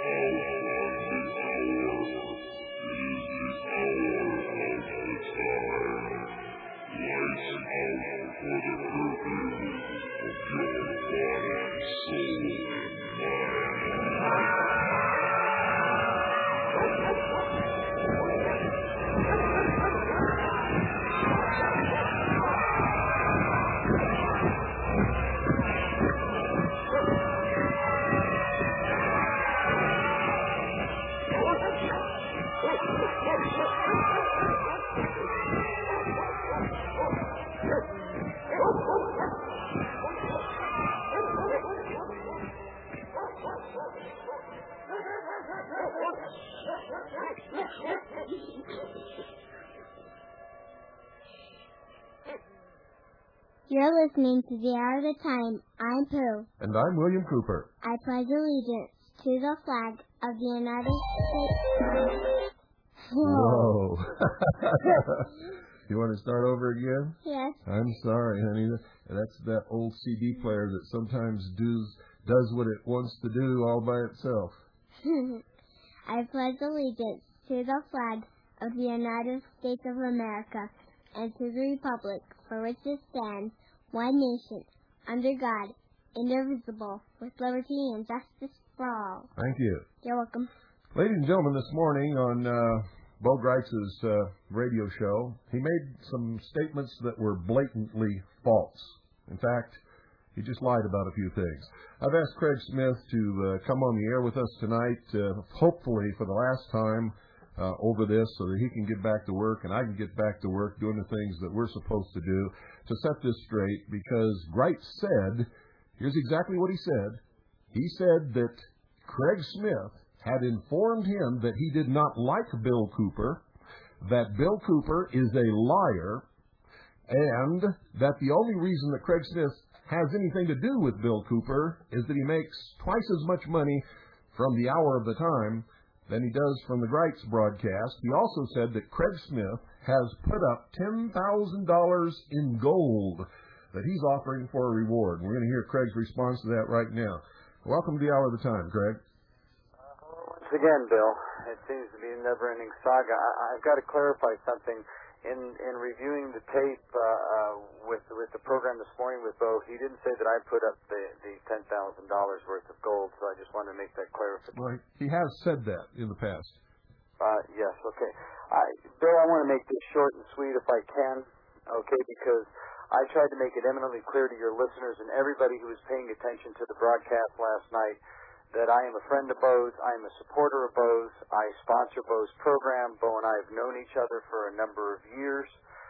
You're listening to The Hour of the Time. I'm Pooh. And I'm William Cooper. I pledge allegiance to the flag of the United States. Whoa. You want to start over again? Yes. I'm sorry, honey. That's that old CD player that sometimes does what it wants to do all by itself. I pledge allegiance to the flag of the United States of America and to the republic for which it stands, one nation, under God, indivisible, with liberty and justice for all. Thank you. You're welcome. Ladies and gentlemen, this morning on Bo Greitz's radio show, he made some statements that were blatantly false. In fact, he just lied about a few things. I've asked Craig Smith to come on the air with us tonight, hopefully for the last time, over this so that he can get back to work and I can get back to work doing the things that we're supposed to do to set this straight, because Greitz said, here's exactly what he said. He said that Craig Smith had informed him that he did not like Bill Cooper, that Bill Cooper is a liar, and that the only reason that Craig Smith has anything to do with Bill Cooper is that he makes twice as much money from the Hour of the Time than he does from the Greitz broadcast. He also said that Craig Smith has put up $10,000 in gold that he's offering for a reward. We're going to hear Craig's response to that right now. Welcome to the Hour of the Time, Craig. Once again, Bill, it seems to be a never-ending saga. I've got to clarify something. In reviewing the tape with the program this morning with Bo, he didn't say that I put up the $10,000 worth of gold, so I just wanted to make that clarification. Well, he has said that in the past. Yes, okay. Bill, I want to make this short and sweet if I can, okay, because I tried to make it eminently clear to your listeners and everybody who was paying attention to the broadcast last night that I am a friend of Bo's, I am a supporter of Bo's, I sponsor Bo's program. Bo and I have known each other for a number of years.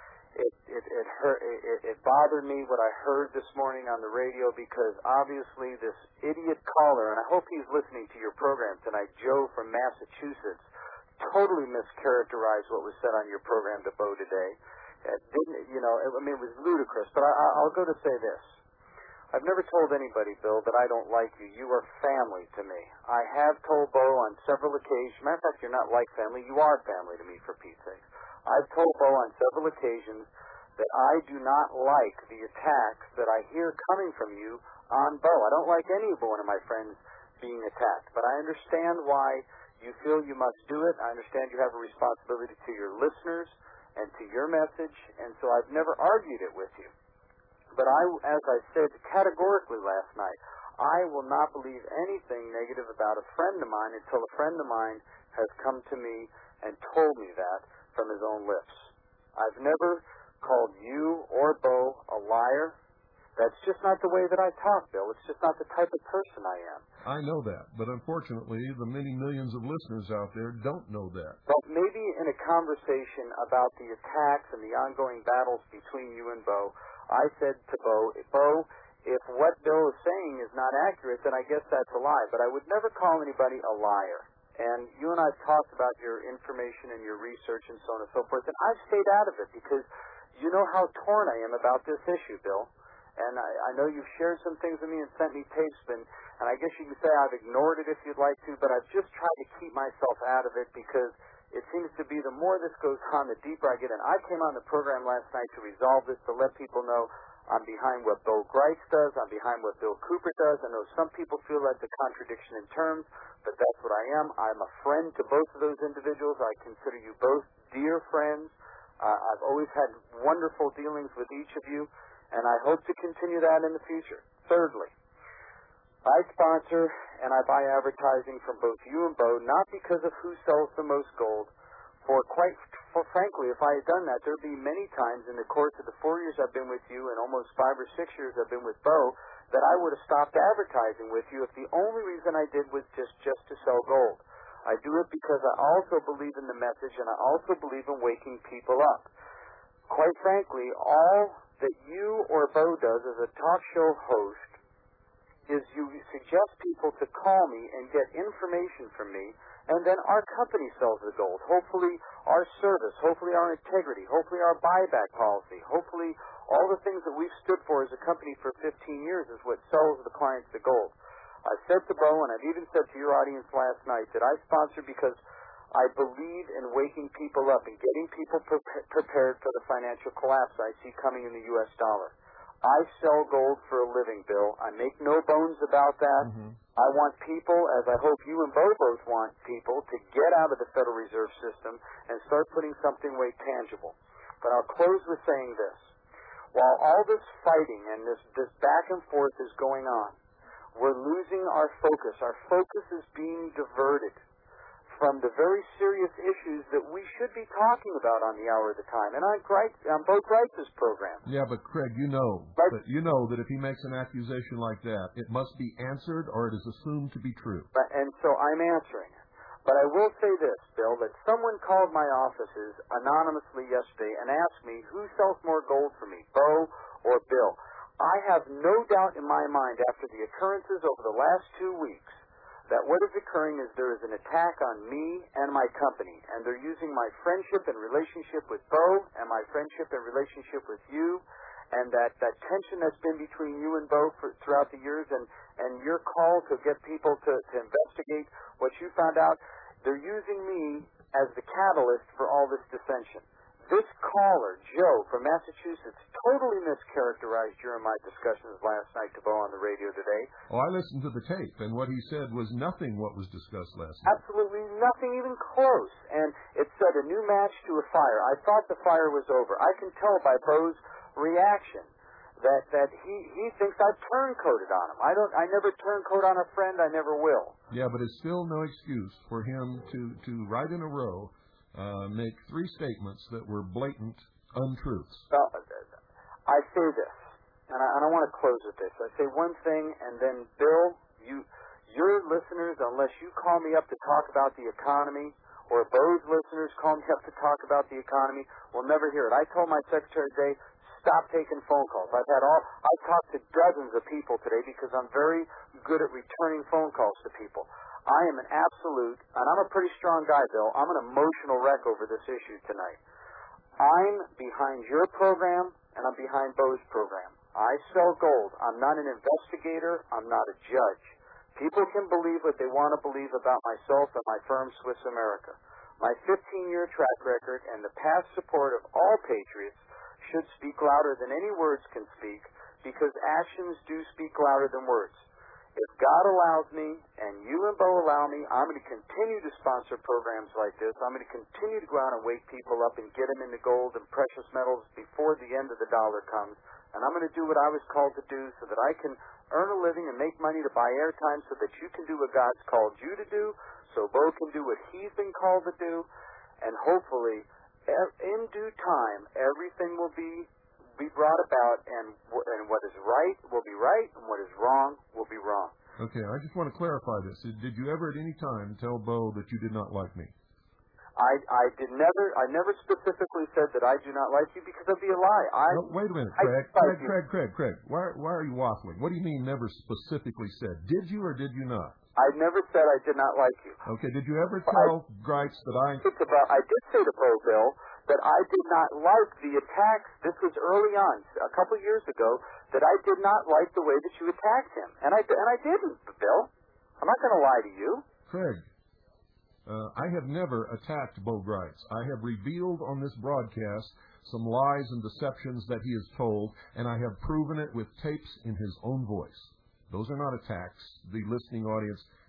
It bothered me what I heard this morning on the radio, because obviously this idiot caller, and I hope he's listening to your program tonight, Joe from Massachusetts, totally mischaracterized what was said on your program to Bo today. It was ludicrous, but I'll go to say this. I've never told anybody, Bill, that I don't like you. You are family to me. I have told Bo on several occasions. Matter of fact, you're not like family. You are family to me, for Pete's sake. I've told Bo on several occasions that I do not like the attacks that I hear coming from you on Bo. I don't like any one of my friends being attacked, but I understand why you feel you must do it. I understand you have a responsibility to your listeners and to your message, and so I've never argued it with you. But as I said categorically last night, I will not believe anything negative about a friend of mine until a friend of mine has come to me and told me that from his own lips. I've never called you or Bo a liar. That's just not the way that I talk, Bill. It's just not the type of person I am. I know that, but unfortunately, the many millions of listeners out there don't know that. But maybe in a conversation about the attacks and the ongoing battles between you and Bo, I said to Bo, if what Bill is saying is not accurate, then I guess that's a lie. But I would never call anybody a liar. And you and I have talked about your information and your research and so on and so forth, and I've stayed out of it because you know how torn I am about this issue, Bill. And I know you've shared some things with me and sent me tapes, and I guess you can say I've ignored it if you'd like to, but I've just tried to keep myself out of it because it seems to be the more this goes on, the deeper I get in. I came on the program last night to resolve this, to let people know I'm behind what Bo Greitz does, I'm behind what Bill Cooper does. I know some people feel that's a contradiction in terms, but that's what I am. I'm a friend to both of those individuals. I consider you both dear friends. I've always had wonderful dealings with each of you, and I hope to continue that in the future. Thirdly, I sponsor and I buy advertising from both you and Bo, not because of who sells the most gold, for frankly, if I had done that, there'd be many times in the course of the 4 years I've been with you and almost 5 or 6 years I've been with Bo that I would have stopped advertising with you if the only reason I did was just to sell gold. I do it because I also believe in the message, and I also believe in waking people up. Quite frankly, all that you or Bo does as a talk show host is you suggest people to call me and get information from me, and then our company sells the gold. Hopefully our service, hopefully our integrity, hopefully our buyback policy, hopefully all the things that we've stood for as a company for 15 years is what sells the clients the gold. I said to Bo, and I've even said to your audience last night, that I sponsor because I believe in waking people up and getting people prepared for the financial collapse I see coming in the U.S. dollar. I sell gold for a living, Bill. I make no bones about that. Mm-hmm. I want people, as I hope you and Bo both want people, to get out of the Federal Reserve System and start putting something way tangible. But I'll close with saying this. While all this fighting and this back and forth is going on, we're losing our focus. Our focus is being diverted from the very serious issues that we should be talking about on the Hour of the Time. And on Bo Greitz's program. Yeah, but Craig, you know that if he makes an accusation like that, it must be answered or it is assumed to be true. And so I'm answering it. But I will say this, Bill, that someone called my offices anonymously yesterday and asked me who sells more gold for me, Bo or Bill. I have no doubt in my mind after the occurrences over the last 2 weeks that what is occurring is there is an attack on me and my company, and they're using my friendship and relationship with Bo and my friendship and relationship with you, and that tension that's been between you and Bo throughout the years, and your call to get people to investigate what you found out, they're using me as the catalyst for all this dissension. This caller, Joe from Massachusetts, totally mischaracterized you and my discussions last night to Bo on the radio today. Oh, I listened to the tape, and what he said was nothing what was discussed last night. Absolutely nothing even close. And it said a new match to a fire. I thought the fire was over. I can tell by Bo's reaction that he thinks I've turncoated on him. I never turncoat on a friend. I never will. Yeah, but it's still no excuse for him to right in a row make 3 statements that were blatant untruths. I say this, and I want to close with this. I say one thing, and then, Bill, your listeners, unless you call me up to talk about the economy, or Bo's listeners call me up to talk about the economy, will never hear it. I told my secretary today, stop taking phone calls. I've talked to dozens of people today because I'm very good at returning phone calls to people. I am an absolute, and I'm a pretty strong guy, Bill. I'm an emotional wreck over this issue tonight. I'm behind your program, and I'm behind Bo's program. I sell gold. I'm not an investigator. I'm not a judge. People can believe what they want to believe about myself and my firm, Swiss America. My 15-year track record and the past support of all patriots should speak louder than any words can speak, because actions do speak louder than words. If God allows me, and you and Bo allow me, I'm going to continue to sponsor programs like this. I'm going to continue to go out and wake people up and get them into gold and precious metals before the end of the dollar comes. And I'm going to do what I was called to do so that I can earn a living and make money to buy airtime so that you can do what God's called you to do, so Bo can do what he's been called to do, and hopefully, in due time, everything will be brought about, and what is right will be right, and what is wrong will be wrong. Okay, I just want to clarify this. Did you ever at any time tell Bo that you did not like me? I never specifically said that I do not like you, because that'd be a lie. No, wait a minute, Craig. Why are you waffling? What do you mean never specifically said? Did you or did you not? I never said I did not like you. Okay, did you ever tell Greitz that I did say to Bo, Bill, that I did not like the attacks. This was early on, a couple of years ago, that I did not like the way that you attacked him. And I didn't, Bill. I'm not going to lie to you. Craig, I have never attacked Bo Greitz. I have revealed on this broadcast some lies and deceptions that he has told, and I have proven it with tapes in his own voice. Those are not attacks. The listening audience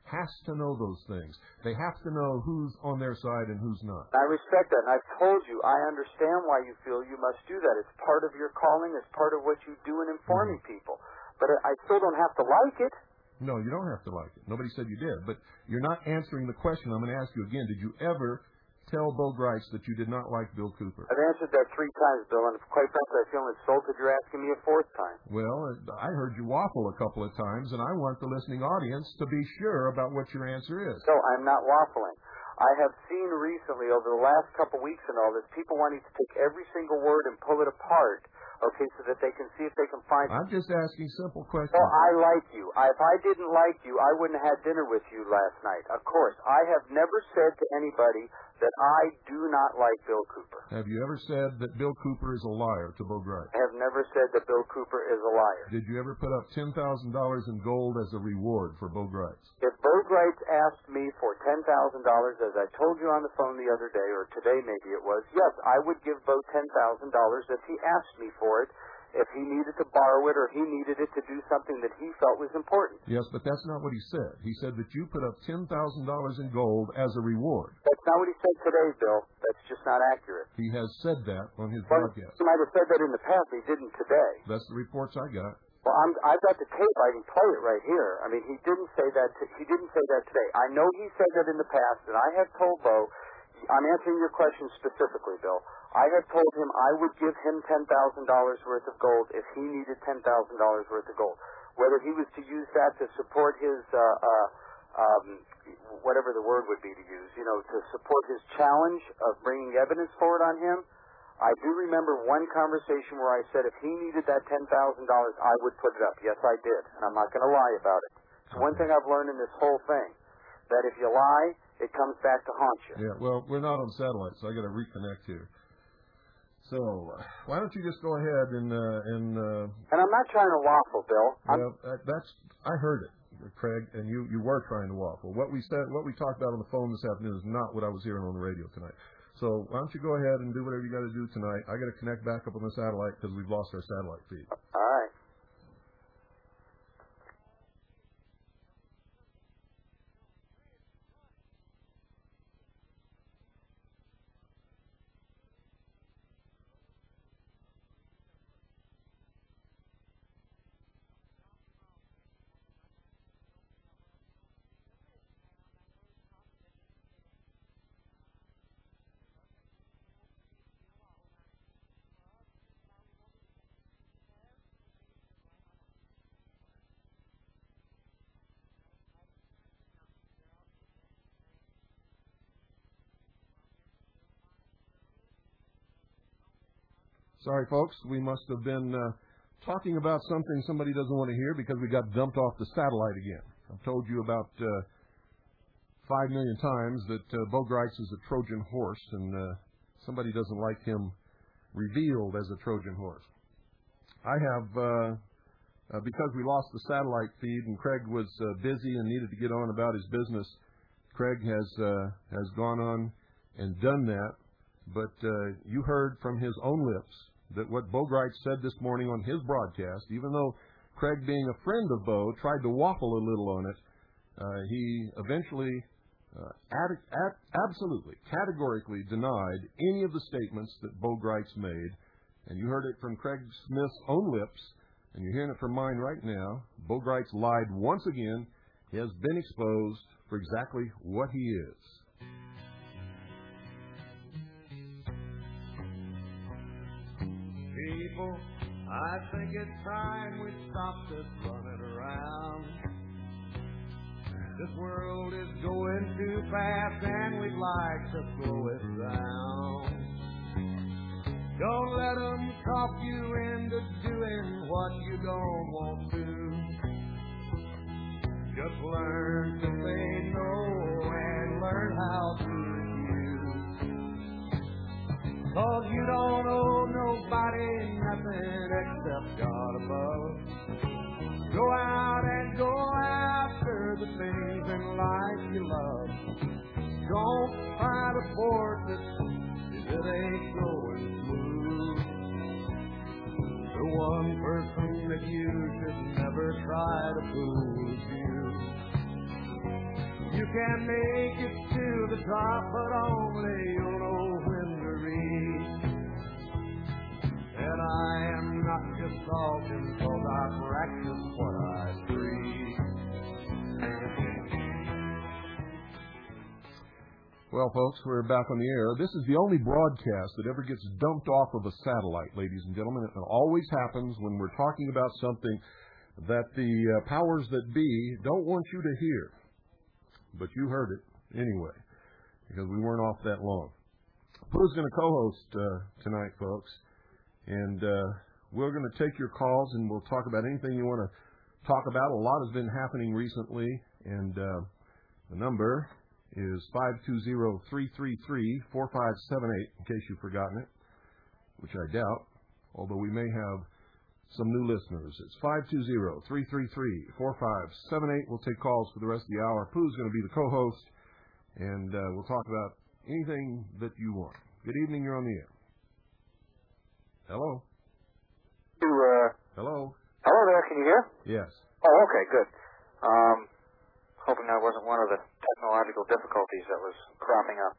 has to know those things. They have to know who's on their side and who's not. I respect that, and I've told you, I understand why you feel you must do that. It's part of your calling. It's part of what you do in informing people. But I still don't have to like it. No, you don't have to like it. Nobody said you did. But you're not answering the question. I'm going to ask you again. Did you ever tell Bo Gritz that you did not like Bill Cooper? I've answered that 3 times, Bill, and quite frankly, I feel insulted you're asking me a 4th time. Well, I heard you waffle a couple of times, and I want the listening audience to be sure about what your answer is. No, I'm not waffling. I have seen recently, over the last couple weeks and all this, people wanting to take every single word and pull it apart, okay, so that they can see if they can find... I'm just asking simple questions. Well, I like you. If I didn't like you, I wouldn't have had dinner with you last night. Of course, I have never said to anybody that I do not like Bill Cooper. Have you ever said that Bill Cooper is a liar to Bo Gritz? I have never said that Bill Cooper is a liar. Did you ever put up $10,000 in gold as a reward for Bo Gritz? If Bo Gritz asked me for $10,000, as I told you on the phone the other day, or today maybe it was, yes, I would give Bo $10,000 if he asked me for it, if he needed to borrow it or he needed it to do something that he felt was important. Yes, but that's not what he said. He said that you put up $10,000 in gold as a reward. That's not what he said today, Bill. That's just not accurate. He has said that on his Well, broadcast. he might have said that in the past, but he didn't today. That's the reports I got. Well, I've got the tape. I can play it right here. I mean, he didn't say that. He didn't say that today. I know he said that in the past, and I have told Bo. I'm answering your question specifically, Bill. I have told him I would give him $10,000 worth of gold if he needed $10,000 worth of gold. Whether he was to use that to support his, whatever the word would be to use, to support his challenge of bringing evidence forward on him. I do remember one conversation where I said if he needed that $10,000, I would put it up. Yes, I did, and I'm not going to lie about it. It's one thing I've learned in this whole thing, that if you lie, it comes back to haunt you. Yeah, well, we're not on satellite, so I got to reconnect here. So, why don't you just go ahead and I'm not trying to waffle, Bill. I heard it, Craig, and you were trying to waffle. What we talked about on the phone this afternoon is not what I was hearing on the radio tonight. So, why don't you go ahead and do whatever you got to do tonight? I got to connect back up on the satellite because we've lost our satellite feed. All right. Sorry, folks. We must have been talking about something somebody doesn't want to hear because we got dumped off the satellite again. I've told you about 5 million times that Bo Gritz is a Trojan horse, and somebody doesn't like him revealed as a Trojan horse. I have, because we lost the satellite feed and Craig was busy and needed to get on about his business, Craig has gone on and done that. But you heard from his own lips that what Bo Gritz said this morning on his broadcast, even though Craig, being a friend of Bo, tried to waffle a little on it, he eventually absolutely, categorically denied any of the statements that Bo Gritz made. And you heard it from Craig Smith's own lips, and you're hearing it from mine right now. Bo Gritz lied once again. He has been exposed for exactly what he is. People, I think it's time we stop this running around. This world is going too fast and we'd like to slow it down. Don't let them talk you into doing what you don't want to. Just learn to say no and learn how to refuse. 'Cause you don't owe nobody nothing except God above. Go out and go after the things in life you love. Don't try to force it if it ain't going smooth. The one person that you should never try to fool is you. can make it to the top, but only you'll know when to reach. And I am not just talking, 'cause I practice what I preach. Well, folks, we're back on the air. This is the only broadcast that ever gets dumped off of a satellite, ladies and gentlemen. It always happens when we're talking about something that the powers that be don't want you to hear. But you heard it anyway, because we weren't off that long. Pooh's going to co-host tonight, folks. And we're going to take your calls, and we'll talk about anything you want to talk about. A lot has been happening recently, and the number is 520-333-4578, in case you've forgotten it, which I doubt, although we may have some new listeners. It's 520-333-4578. We'll take calls for the rest of the hour. Pooh's going to be the co-host, and we'll talk about anything that you want. Good evening. You're on the air. Hello? Hello? Hello there. Can you hear? Yes. Oh, okay, good. Hoping that wasn't one of the technological difficulties that was cropping up.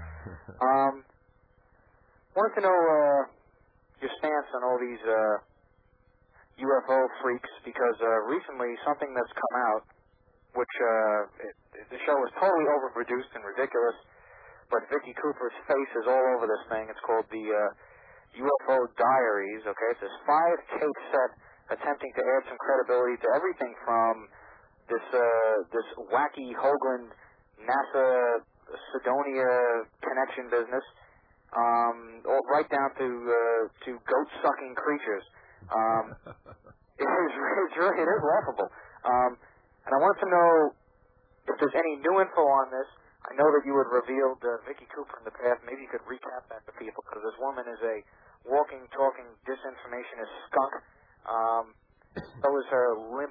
Wanted to know your stance on all these UFO freaks, because recently something that's come out, which the show is totally overproduced and ridiculous, but Vicky Cooper's face is all over this thing. It's called the UFO Diaries. Okay, it's this 5-tape set attempting to add some credibility to everything from this wacky Hoagland NASA Sidonia connection business, right down to goat sucking creatures. It is laughable. And I wanted to know if there's any new info on this. I know that you had revealed Vicky Cooper in the past. Maybe you could recap that to people, because this woman is a walking, talking disinformationist skunk. So is her limp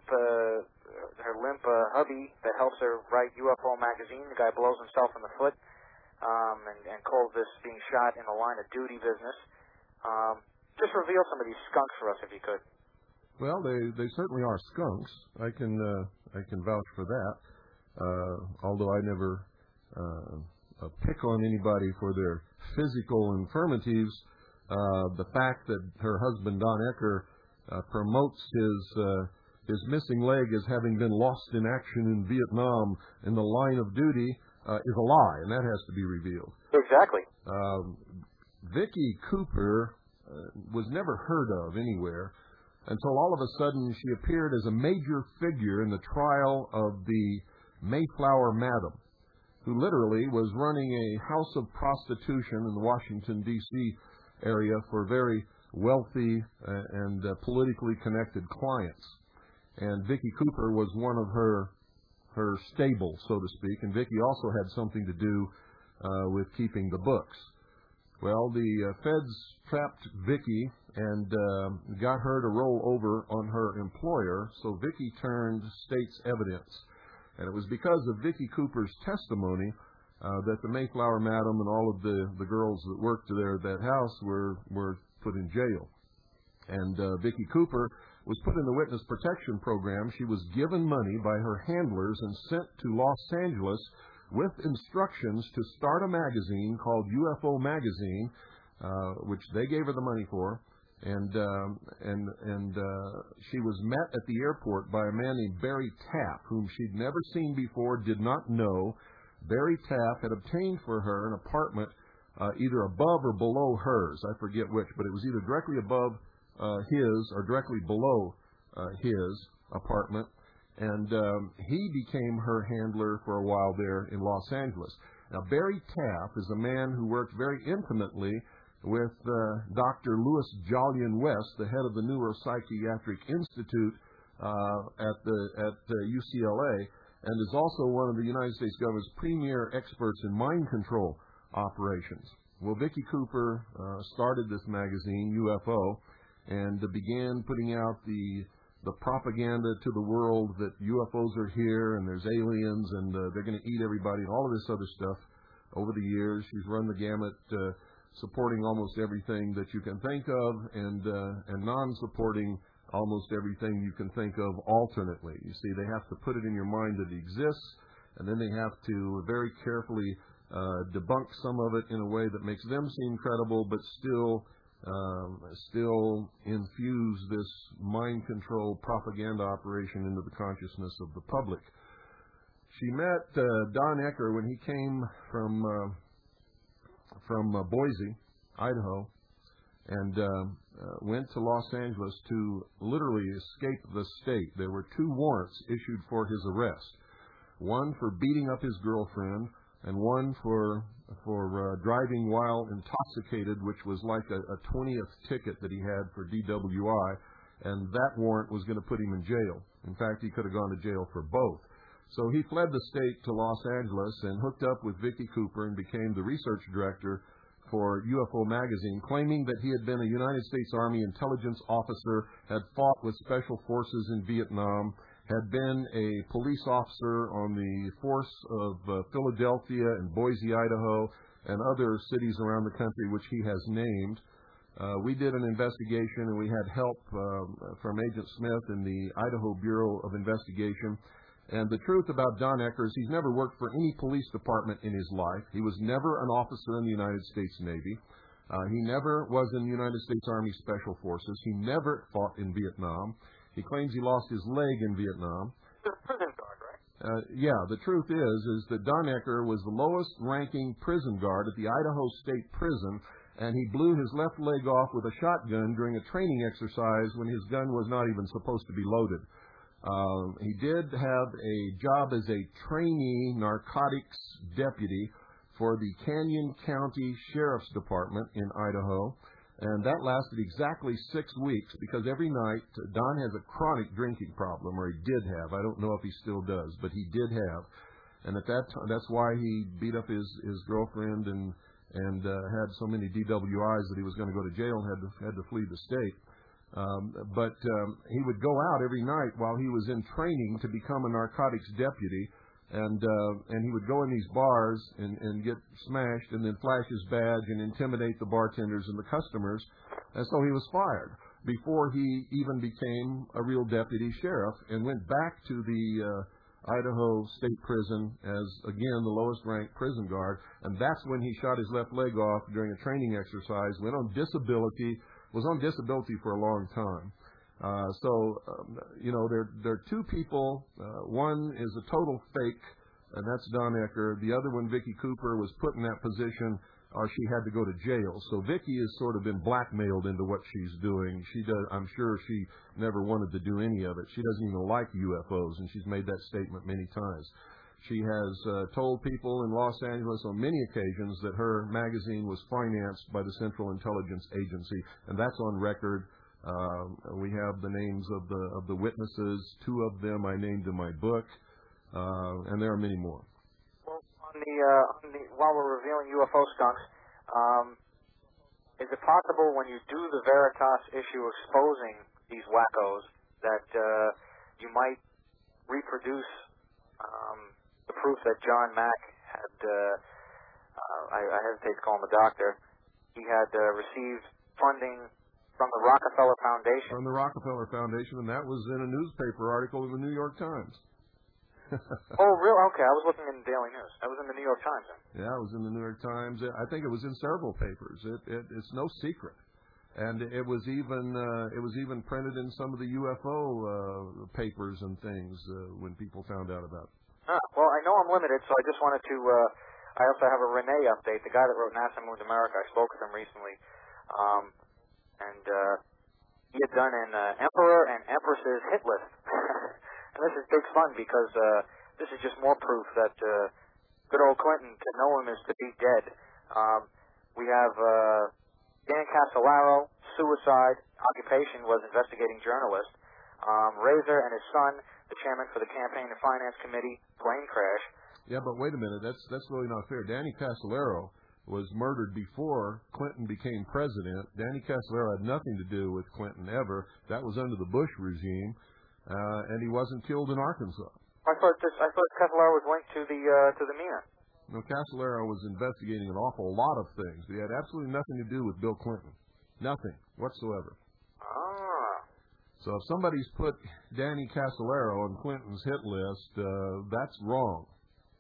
hubby that helps her write UFO magazine. The guy blows himself in the foot and calls this being shot in the line of duty business. Just reveal some of these skunks for us, if you could. Well, they certainly are skunks. I can vouch for that. Although I never pick on anybody for their physical infirmities, the fact that her husband Don Ecker promotes his missing leg as having been lost in action in Vietnam in the line of duty is a lie, and that has to be revealed. Exactly. Vicky Cooper was never heard of anywhere until all of a sudden she appeared as a major figure in the trial of the Mayflower Madam, who literally was running a house of prostitution in the Washington, D.C. area for very wealthy and politically connected clients. And Vicky Cooper was one of her stable, so to speak, and Vicky also had something to do with keeping the books. Well, the feds trapped Vicky and got her to roll over on her employer, so Vicky turned state's evidence. And it was because of Vicky Cooper's testimony that the Mayflower Madam and all of the girls that worked there at that house were put in jail. And Vicky Cooper was put in the witness protection program. She was given money by her handlers and sent to Los Angeles with instructions to start a magazine called UFO Magazine, which they gave her the money for. And she was met at the airport by a man named Barry Tapp, whom she'd never seen before, did not know. Barry Tapp had obtained for her an apartment either above or below hers. I forget which, but it was either directly above his or directly below his apartment. And he became her handler for a while there in Los Angeles. Now, Barry Tapp is a man who worked very intimately with Dr. Louis Jolyon West, the head of the Neuropsychiatric Institute at UCLA, and is also one of the United States government's premier experts in mind control operations. Well, Vicky Cooper started this magazine, UFO, and began putting out the propaganda to the world that UFOs are here and there's aliens and they're going to eat everybody and all of this other stuff over the years. She's run the gamut, supporting almost everything that you can think of and non-supporting almost everything you can think of alternately. You see, they have to put it in your mind that it exists, and then they have to very carefully debunk some of it in a way that makes them seem credible, but still infuse this mind control propaganda operation into the consciousness of the public. She met Don Ecker when he came from Boise, Idaho, and went to Los Angeles to literally escape the state. There were 2 warrants issued for his arrest, one for beating up his girlfriend and one for driving while intoxicated, which was like a 20th ticket that he had for DWI, and that warrant was going to put him in jail. In fact, he could have gone to jail for both. So he fled the state to Los Angeles and hooked up with Vicky Cooper and became the research director for UFO Magazine, claiming that he had been a United States Army intelligence officer, had fought with special forces in Vietnam, had been a police officer on the force of Philadelphia and Boise, Idaho, and other cities around the country, which he has named. We did an investigation, and we had help from Agent Smith in the Idaho Bureau of Investigation. And the truth about Don Ecker is he's never worked for any police department in his life. He was never an officer in the United States Navy. He never was in the United States Army Special Forces. He never fought in Vietnam. He claims he lost his leg in Vietnam. The prison guard, right? Yeah, the truth is that Don Ecker was the lowest-ranking prison guard at the Idaho State Prison, and he blew his left leg off with a shotgun during a training exercise when his gun was not even supposed to be loaded. He did have a job as a trainee narcotics deputy for the Canyon County Sheriff's Department in Idaho, and that lasted exactly 6 weeks because every night Don has a chronic drinking problem, or he did have. I don't know if he still does, but he did have. And at that time, that's why he beat up his girlfriend and had so many DWIs that he was going to go to jail and had to flee the state. But he would go out every night while he was in training to become a narcotics deputy, and he would go in these bars and get smashed and then flash his badge and intimidate the bartenders and the customers, and so he was fired before he even became a real deputy sheriff and went back to the Idaho State Prison as, again, the lowest-ranked prison guard, and that's when he shot his left leg off during a training exercise, went on disability, was on disability for a long time. There are 2 people. One is a total fake, and that's Don Ecker. The other one, Vicky Cooper, was put in that position, or she had to go to jail. So Vicky has sort of been blackmailed into what she's doing. I'm sure she never wanted to do any of it. She doesn't even like UFOs, and she's made that statement many times. She has told people in Los Angeles on many occasions that her magazine was financed by the Central Intelligence Agency, and that's on record. We have the names of the witnesses. 2 of them I named in my book, and there are many more. Well, while we're revealing UFO skunks, is it possible when you do the Veritas issue exposing these wackos that you might reproduce the proof that John Mack had, I hesitate to call him a doctor, he had received funding from the Rockefeller Foundation. From the Rockefeller Foundation, and that was in a newspaper article in the New York Times. Oh, really? Okay, I was looking in the Daily News. That was in the New York Times, then. Yeah, it was in the New York Times. I think it was in several papers. It's no secret. And it was even printed in some of the UFO papers and things when people found out about it. Well, I know I'm limited, so I just wanted to. I also have a Renee update. The guy that wrote NASA Moons America, I spoke with him recently, and he had done an Emperor and Empress's hit list. And this is big fun because this is just more proof that good old Clinton, to know him is to be dead. We have Dan Castellaro, suicide, occupation was investigating journalist. Razor and his son, the chairman for the Campaign and Finance Committee, plane crash. Yeah, but wait a minute. That's really not fair. Danny Castellaro was murdered before Clinton became president. Danny Castellaro had nothing to do with Clinton ever. That was under the Bush regime, and he wasn't killed in Arkansas. I thought Castellaro was linked to the Mina. No, Castellaro was investigating an awful lot of things. He had absolutely nothing to do with Bill Clinton. Nothing whatsoever. So if somebody's put Danny Castellaro on Clinton's hit list, that's wrong.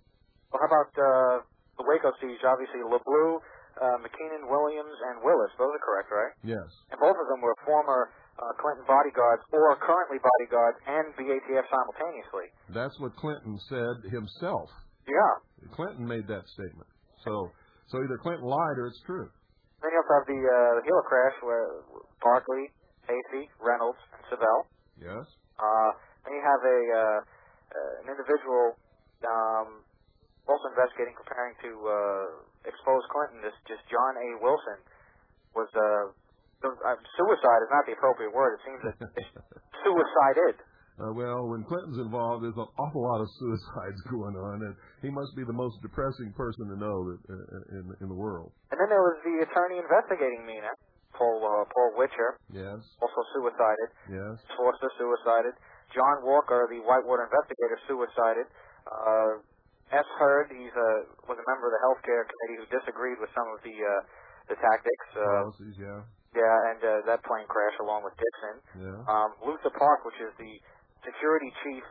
Well, how about the Waco siege? Obviously, LeBleu, McKinnon, Williams, and Willis. Those are correct, right? Yes. And both of them were former Clinton bodyguards or currently bodyguards and BATF simultaneously. That's what Clinton said himself. Yeah. Clinton made that statement. So either Clinton lied or it's true. Then you also have the Hilo crash where Barkley, Casey, Reynolds, and Savell. Yes. Then you have an individual also investigating, preparing to expose Clinton. This John A. Wilson was suicide is not the appropriate word. It seems that it's suicided. Well, when Clinton's involved, there's an awful lot of suicides going on, and he must be the most depressing person to know that, in the world. And then there was the attorney investigating Mina, Paul Witcher. Yes. Also suicided. Yes. Forster suicided. John Walker, the Whitewater investigator, suicided. S. Hurd, was a member of the healthcare committee who disagreed with some of the tactics. Policies, yeah. Yeah, and that plane crash along with Dixon. Yeah. Luther Park, which is the security chief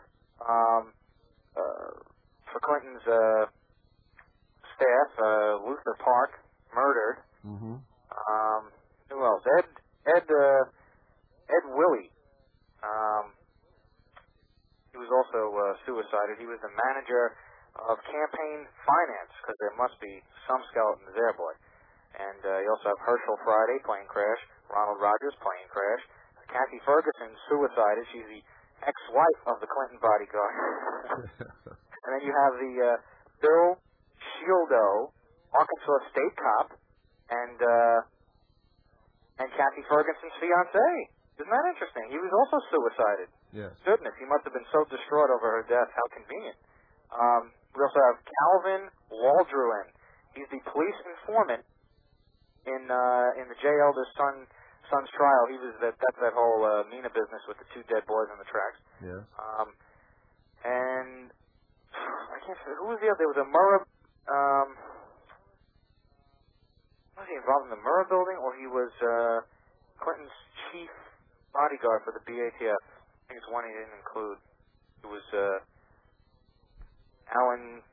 for Clinton's staff, Luther Park, murdered. Mm-hmm. Who else? Ed Willie. He was also suicided. He was the manager of campaign finance, because there must be some skeletons there, boy. And you also have Herschel Friday, plane crash. Ronald Rogers, plane crash. Kathy Ferguson, suicided. She's the ex-wife of the Clinton bodyguard. And then you have the Bill Shieldo, Arkansas state cop, and Kathy Ferguson's fiancé. Isn't that interesting? He was also suicided. Yes. Goodness, he must have been so distraught over her death. How convenient. We also have Calvin Waldron. He's the police informant in the J. Elder's son's trial. He was that's that whole Mina business with the two dead boys on the tracks. Yes. And I can't say who was the other. There was a Murrah. Was he involved in the Murrah building, or he was Clinton's chief bodyguard for the BATF? I think it's one he didn't include. It was Alan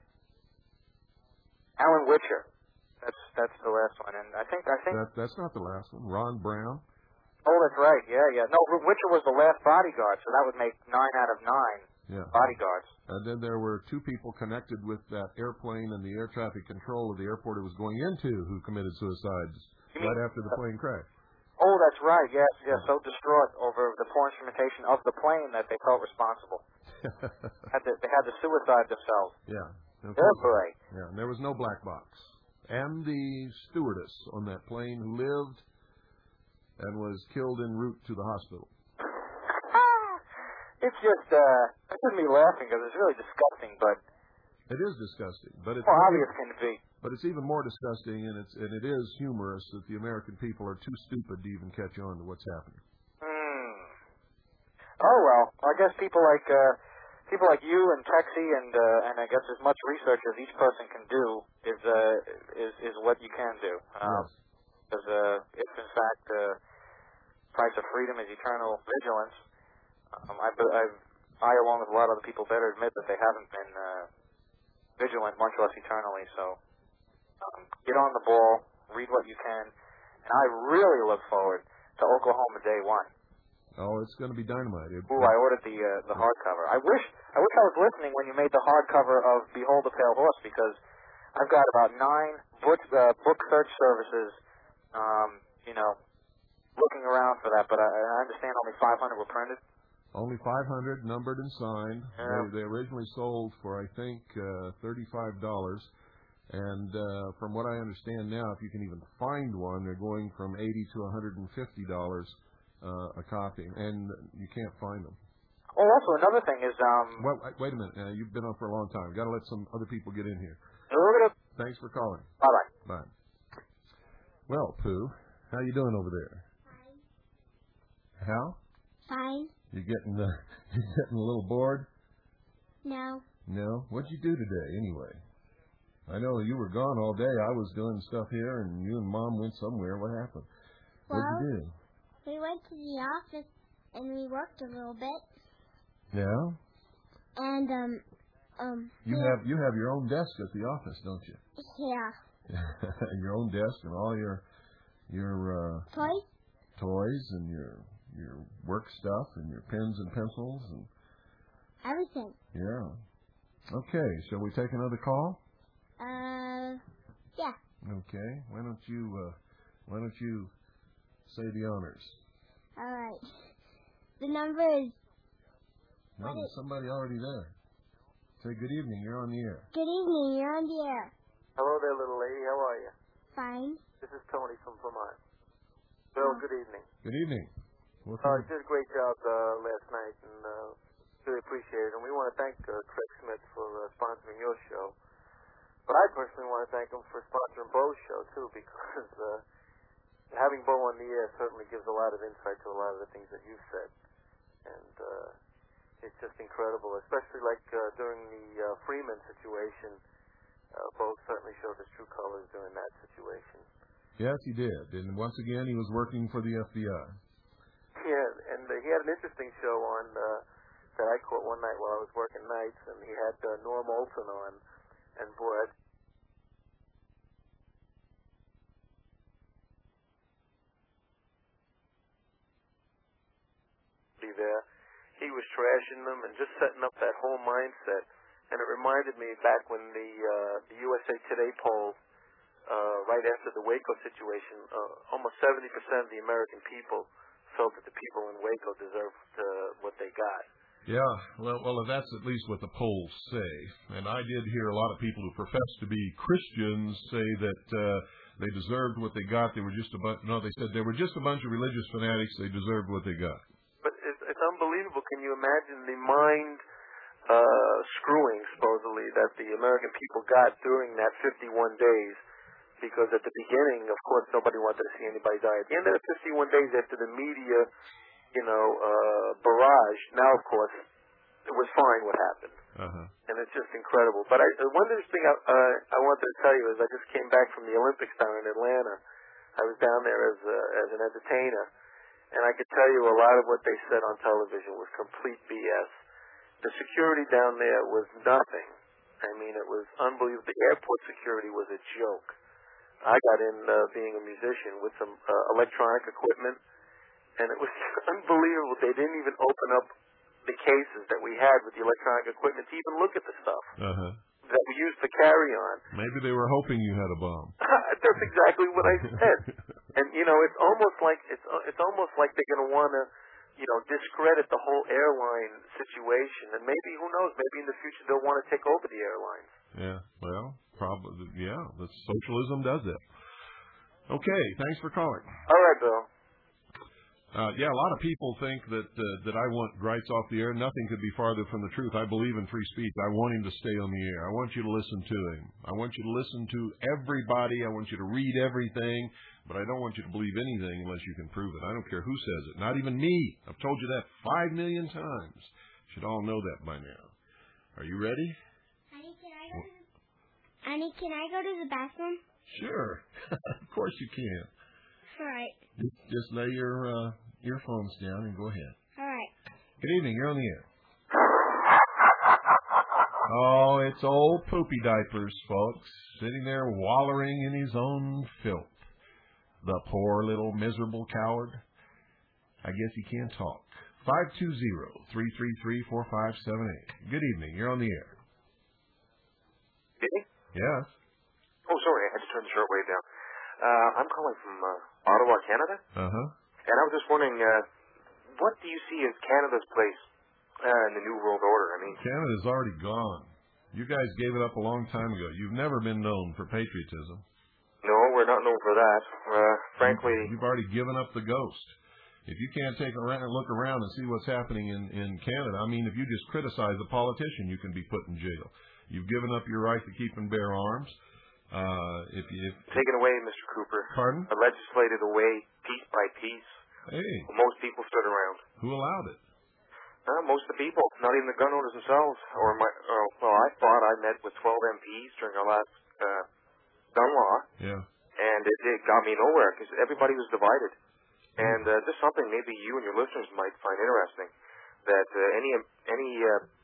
Witcher. That's the last one, and I think that's not the last one. Ron Brown. Oh, that's right. Yeah. No, Witcher was the last bodyguard, so that would make 9 out of 9 bodyguards. And then there were 2 people connected with that airplane and the air traffic control of the airport it was going into who committed suicide right after the plane crash. Oh, that's right. Yes. So distraught over the poor instrumentation of the plane that they felt responsible. They had to suicide themselves. Yeah. Okay. Oh, boy. Yeah, and there was no black box. And the stewardess on that plane who lived and was killed en route to the hospital. It's just, it shouldn't be laughing because it's really disgusting, but... It is disgusting, but it's... Well, obvious can be. But it's even more disgusting, and it is humorous that the American people are too stupid to even catch on to what's happening. Oh, well, I guess people like you and Texie and I guess as much research as each person can do is what you can do. Because if in fact price of freedom is eternal vigilance, I along with a lot of other people better admit that they haven't been vigilant, much less eternally. So get on the ball, read what you can, and I really look forward to Oklahoma Day 1. Oh, it's going to be dynamite. I ordered the hardcover. I wish I was listening when you made the hardcover of Behold the Pale Horse, because I've got about 9 book search services, looking around for that. But I understand only 500 were printed. Only 500 numbered and signed. Yeah. They originally sold for, I think, $35. And from what I understand now, if you can even find one, they're going from $80 to $150 a copy, and you can't find them. Oh, also another thing is Well, wait a minute. You've been on for a long time. Got to let some other people get in here. Thanks for calling. Bye. Bye. Well, Pooh, how you doing over there? Fine. How? Fine. You getting a little bored? No. No. What'd you do today, anyway? I know you were gone all day. I was doing stuff here, and you and Mom went somewhere. What happened? Well, What'd you do? We went to the office and we worked a little bit. Yeah? And You have your own desk at the office, don't you? Yeah. Your own desk and all your toys and your work stuff and your pens and pencils and everything. Yeah. Okay. Shall we take another call? Yeah. Okay. Why don't you say the honors? All right. The number is. No, there's somebody already there. Say good evening. You're on the air. Good evening. You're on the air. Hello there, little lady. How are you? Fine. This is Tony from Vermont. Bill, good evening. Good evening. You did a great job last night, and really appreciate it. And we want to thank Craig Smith for sponsoring your show. But I personally want to thank him for sponsoring Bo's show, too, because having Bo on the air certainly gives a lot of insight to a lot of the things that you've said. And it's just incredible, especially like during the Freeman situation. Bo certainly showed his true colors during that situation. Yes, he did. And once again, he was working for the FBI. Yeah, and he had an interesting show on that I caught one night while I was working nights, and he had Norm Olson on. And boy, there, he was trashing them and just setting up that whole mindset. And it reminded me back when the USA Today poll, right after the Waco situation, almost 70% of the American people felt that the people in Waco deserved what they got. Yeah, well, that's at least what the polls say. And I did hear a lot of people who profess to be Christians say that they deserved what they got. They were just they said they were just a bunch of religious fanatics. They deserved what they got. But it's unbelievable. Can you imagine the mind screwing, supposedly, that the American people got during that 51 days? Because at the beginning, of course, nobody wanted to see anybody die. At the end of the 51 days after the media, barrage, now, of course, it was fine what happened. Uh-huh. And it's just incredible. But one interesting thing I wanted to tell you is I just came back from the Olympics down in Atlanta. I was down there as an entertainer. And I could tell you a lot of what they said on television was complete BS. The security down there was nothing. I mean, it was unbelievable. The airport security was a joke. I got in being a musician with some electronic equipment, and it was unbelievable. They didn't even open up the cases that we had with the electronic equipment to even look at the stuff that we used to carry on. Maybe they were hoping you had a bomb. That's exactly what I said. And it's almost like they're going to want to, discredit the whole airline situation. And maybe, who knows? Maybe in the future they'll want to take over the airlines. Yeah. Well, probably. Yeah. That's socialism does it. Okay. Thanks for calling. All right, Bill. Yeah, a lot of people think that I want Greitz off the air. Nothing could be farther from the truth. I believe in free speech. I want him to stay on the air. I want you to listen to him. I want you to listen to everybody. I want you to read everything. But I don't want you to believe anything unless you can prove it. I don't care who says it. Not even me. I've told you that 5 million times. You should all know that by now. Are you ready? Honey, can I go to the bathroom? Sure. Of course you can. All right. Just lay your earphones down and go ahead. All right. Good evening. You're on the air. Oh, it's old Poopy Diapers, folks, sitting there wallowing in his own filth. The poor little miserable coward. I guess he can't talk. 520-333-4578. Good evening. You're on the air. Evening? Yes. Oh, sorry. I had to turn the shortwave down. I'm calling from Ottawa, Canada. Uh-huh. And I was just wondering, what do you see as Canada's place in the New World Order? I mean, Canada's already gone. You guys gave it up a long time ago. You've never been known for patriotism. No, we're not known for that. Frankly, You've already given up the ghost. If you can't take a look around and see what's happening in Canada, I mean, if you just criticize a politician, you can be put in jail. You've given up your right to keep and bear arms. Taken away, Mr. Cooper. Pardon? Legislated away piece by piece. Hey. Most people stood around. Who allowed it? Most of the people, not even the gun owners themselves. I thought I met with 12 MPs during our last gun law. Yeah. And it got me nowhere because everybody was divided. And just something maybe you and your listeners might find interesting, that any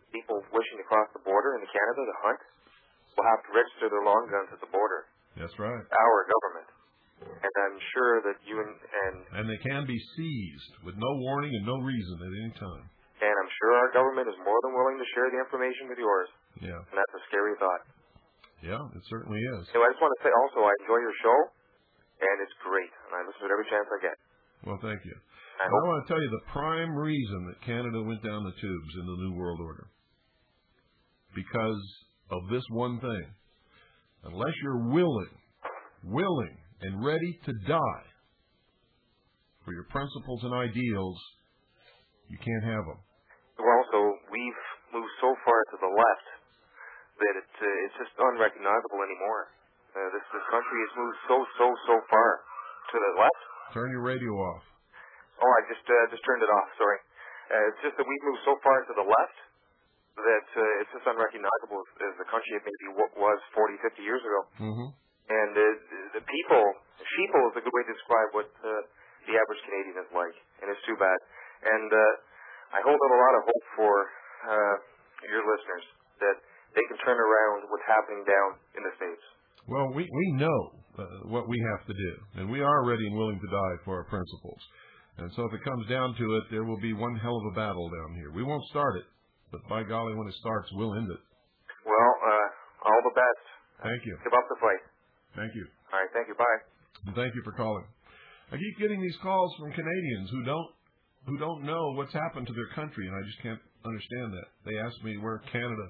people wishing to cross the border into Canada to hunt will have to register their long guns at the border. That's right. Our government. And I'm sure that you and they can be seized with no warning and no reason at any time. And I'm sure our government is more than willing to share the information with yours. Yeah. And that's a scary thought. Yeah, it certainly is. So I just want to say also, I enjoy your show, and it's great. And I listen to it every chance I get. Well, thank you. I want to tell you the prime reason that Canada went down the tubes in the New World Order. Because of this one thing. Unless you're willing and ready to die for your principles and ideals, you can't have them. Well, also, we've moved so far to the left that it's just unrecognizable anymore. This country has moved so far to the left. Turn your radio off. Oh, I just turned it off. Sorry. It's just that we've moved so far to the left that it's just unrecognizable as the country it maybe was 40, 50 years ago. Mm-hmm. And the sheeple is a good way to describe what the average Canadian is like, and it's too bad. And I hold out a lot of hope for your listeners that they can turn around what's happening down in the States. Well, we know what we have to do, and we are ready and willing to die for our principles. And so if it comes down to it, there will be one hell of a battle down here. We won't start it, but by golly, when it starts, we'll end it. Well, all the best. Thank you. Keep up the fight. Thank you. All right, thank you. Bye. And thank you for calling. I keep getting these calls from Canadians who don't know what's happened to their country, and I just can't understand that. They ask me where Canada.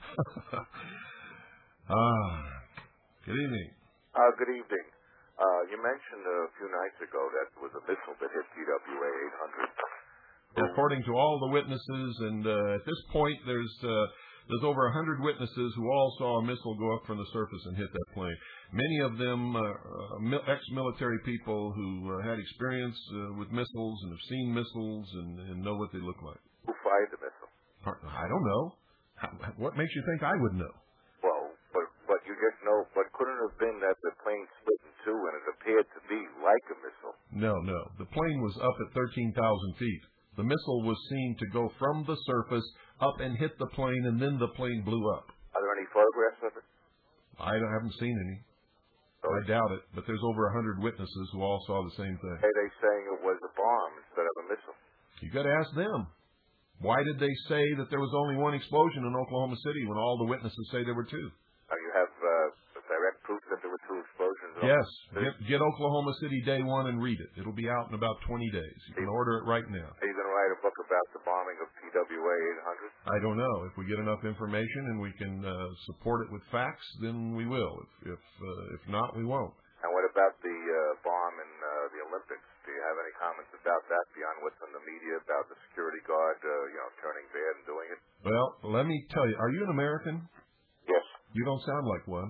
Good evening. Good evening. You mentioned a few nights ago that there was a missile that hit TWA 800. According to all the witnesses, and at this point, there's over 100 witnesses who all saw a missile go up from the surface and hit that plane. Many of them ex-military people who had experience with missiles and have seen missiles and know what they look like. Who fired the missile? I don't know. What makes you think I would know? Well, but you just know. But couldn't it have been that the plane split in two and it appeared to be like a missile? No. The plane was up at 13,000 feet. The missile was seen to go from the surface up and hit the plane, and then the plane blew up. Are there any photographs of it? I haven't seen any. I doubt it, but there's over 100 witnesses who all saw the same thing. Hey, they saying it was a bomb instead of a missile. You got to ask them. Why did they say that there was only one explosion in Oklahoma City when all the witnesses say there were two? You have direct proof that there were two explosions? Yes. Get Oklahoma City Day 1 and read it. It'll be out in about 20 days. You can order it right now. Are you going to write a book about the bombing of TWA 800? I don't know. If we get enough information and we can support it with facts, then we will. If not, we won't. And what about the bomb in the Olympics? Do you have any comments about that beyond what's in the media about the security guard, turning bad and doing it? Well, let me tell you. Are you an American? Yes. You don't sound like one.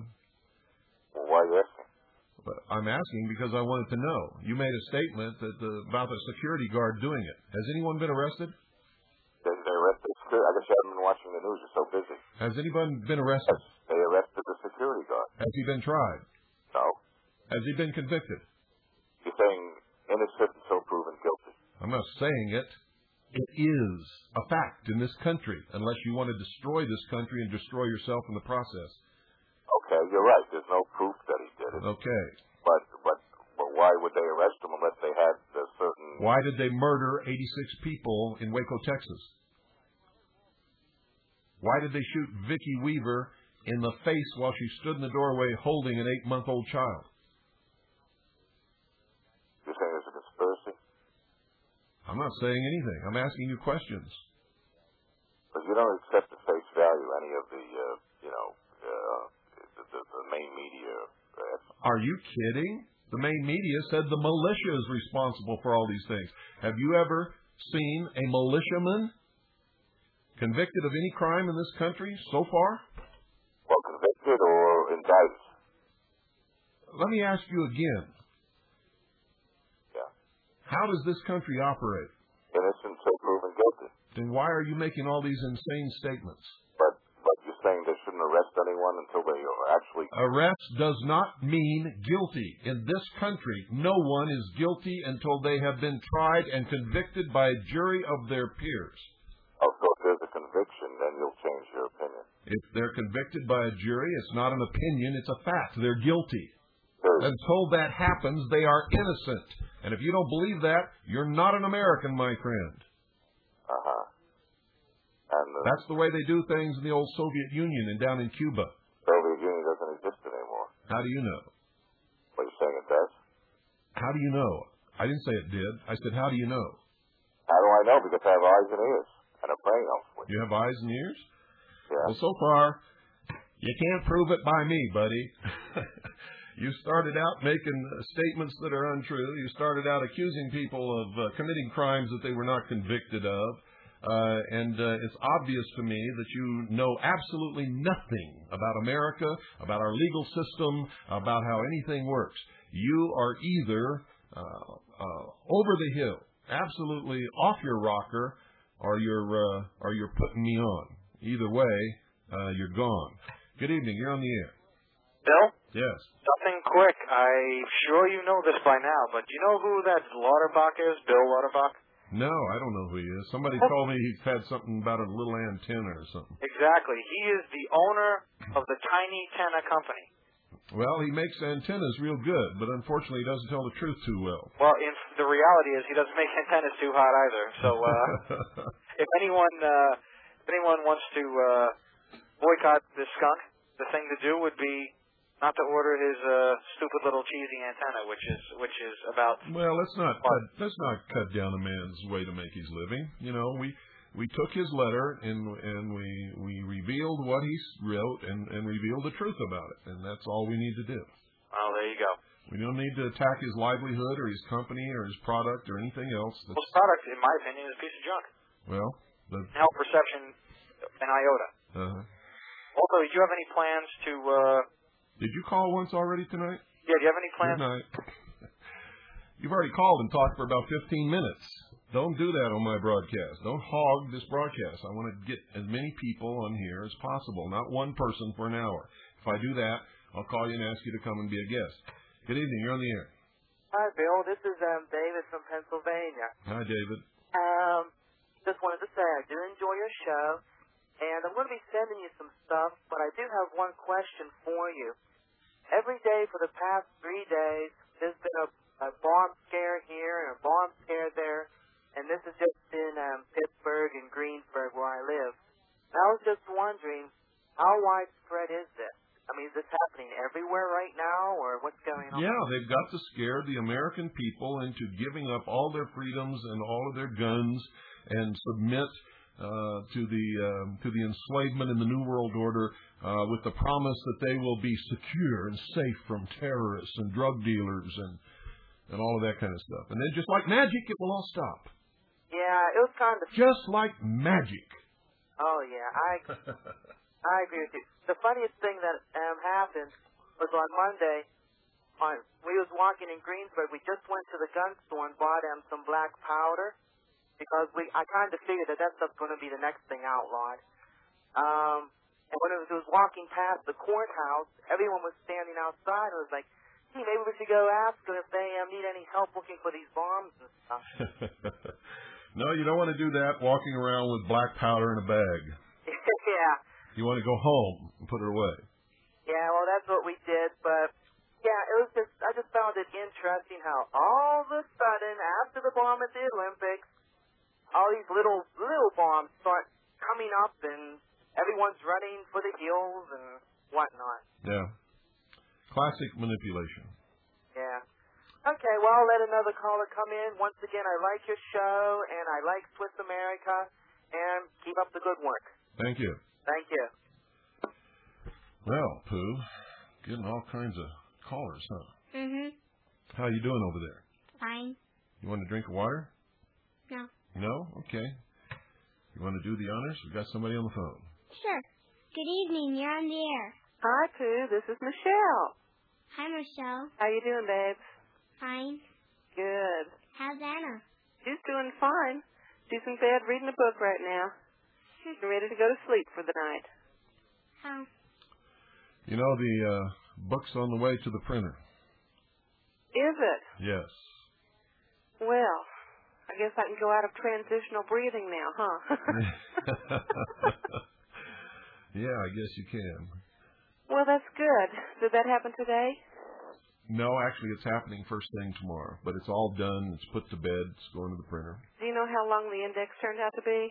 Well, why are you asking? But I'm asking because I wanted to know. You made a statement about the security guard doing it. Has anyone been arrested? They arrested the security. I guess you haven't been watching the news. You're so busy. Has anyone been arrested? Yes, they arrested the security guard. Has he been tried? No. Has he been convicted? You're saying innocent until proven guilty. I'm not saying it. It is a fact in this country, unless you want to destroy this country and destroy yourself in the process. Okay, you're right. There's no proof that he did it. Okay. But why would they arrest him unless they had a certain... Why did they murder 86 people in Waco, Texas? Why did they shoot Vicki Weaver in the face while she stood in the doorway holding an 8-month-old child? You're saying there's a conspiracy? I'm not saying anything. I'm asking you questions. But you don't accept at face value any of the, the main media. Are you kidding? The main media said the militia is responsible for all these things. Have you ever seen a militiaman convicted of any crime in this country so far? Well, convicted or indicted? Let me ask you again. Yeah. How does this country operate? Innocent until proven guilty. Then why are you making all these insane statements? But you're saying they shouldn't arrest anyone until they are actually... Arrest does not mean guilty. In this country, no one is guilty until they have been tried and convicted by a jury of their peers. Oh, so if there's a conviction, then you'll is your opinion? If they're convicted by a jury, it's not an opinion, it's a fact. They're guilty. Until that happens, they are innocent. And if you don't believe that, you're not an American, my friend. Uh-huh. That's the way they do things in the old Soviet Union and down in Cuba. Soviet Union doesn't exist anymore. How do you know? What are you saying, it does? How do you know? I didn't say it did. I said, how do you know? How do I know? Because I have eyes and ears and a brain, hopefully. You have eyes and ears? Yeah. Well, so far, you can't prove it by me, buddy. You started out making statements that are untrue. You started out accusing people of committing crimes that they were not convicted of. And it's obvious to me that you know absolutely nothing about America, about our legal system, about how anything works. You are either over the hill, absolutely off your rocker, or you're putting me on. Either way, you're gone. Good evening. You're on the air. Bill? Yes. Something quick. I'm sure you know this by now, but do you know who that Lauterbach is? Bill Lauterbach? No, I don't know who he is. Somebody told me he's had something about a little antenna or something. Exactly. He is the owner of the Tiny Antenna Company. Well, he makes antennas real good, but unfortunately he doesn't tell the truth too well. Well, the reality is he doesn't make antennas too hot either. So if anyone wants to boycott this skunk, the thing to do would be not to order his stupid little cheesy antenna, which is about. Well, let's not cut down a man's way to make his living. You know, we took his letter and we revealed what he wrote and revealed the truth about it, and that's all we need to do. Oh, there you go. We don't need to attack his livelihood or his company or his product or anything else. Well, his product, in my opinion, is a piece of junk. Well, health perception, an iota. Also, did you have any plans to? Did you call once already tonight? Yeah, do you have any plans? Good night. You've already called and talked for about 15 minutes. Don't do that on my broadcast. Don't hog this broadcast. I want to get as many people on here as possible, not one person for an hour. If I do that, I'll call you and ask you to come and be a guest. Good evening. You're on the air. Hi, Bill. This is David from Pennsylvania. Hi, David. Just wanted to say I do enjoy your show, and I'm going to be sending you some stuff, but I do have one question for you. Every day for the past 3 days, there's been a bomb scare here and a bomb scare there, and this is just in Pittsburgh and Greensburg where I live. And I was just wondering, how widespread is this? I mean, is this happening everywhere right now, or what's going on? Yeah, they've got to scare the American people into giving up all their freedoms and all of their guns and submit to the enslavement in the New World Order with the promise that they will be secure and safe from terrorists and drug dealers and all of that kind of stuff. And then just like magic, it will all stop. Yeah, it was kind of... Just like magic. Oh, yeah, I agree with you. The funniest thing that happened was on Monday, we was walking in Greensburg. We just went to the gun store and bought some black powder because I kind of figured that stuff's going to be the next thing outlawed. And when it was walking past the courthouse, everyone was standing outside. And it was like, hey, maybe we should go ask them if they need any help looking for these bombs and stuff. No, you don't want to do that walking around with black powder in a bag. Yeah. You want to go home and put it away. Yeah, well, that's what we did. But, yeah, I just found it interesting how all of a sudden, after the bomb at the Olympics, all these little bombs start coming up and everyone's running for the hills and whatnot. Yeah. Classic manipulation. Yeah. Okay, well, I'll let another caller come in. Once again, I like your show, and I like Swiss America, and keep up the good work. Thank you. Thank you. Well, Pooh, getting all kinds of callers, huh? Mm-hmm. How you doing over there? Fine. You want a drink of water? No. No? Okay. You want to do the honors? We've got somebody on the phone. Sure. Good evening. You're on the air. Hi, Pooh. This is Michelle. Hi, Michelle. How you doing, babe? Fine. Good. How's Anna? She's doing fine. She's in bed reading a book right now. She's ready to go to sleep for the night. How? You know, the book's on the way to the printer. Is it? Yes. Well, I guess I can go out of transitional breathing now, huh? Yeah, I guess you can. Well, that's good. Did that happen today? No, actually, it's happening first thing tomorrow. But it's all done. It's put to bed. It's going to the printer. Do you know how long the index turned out to be?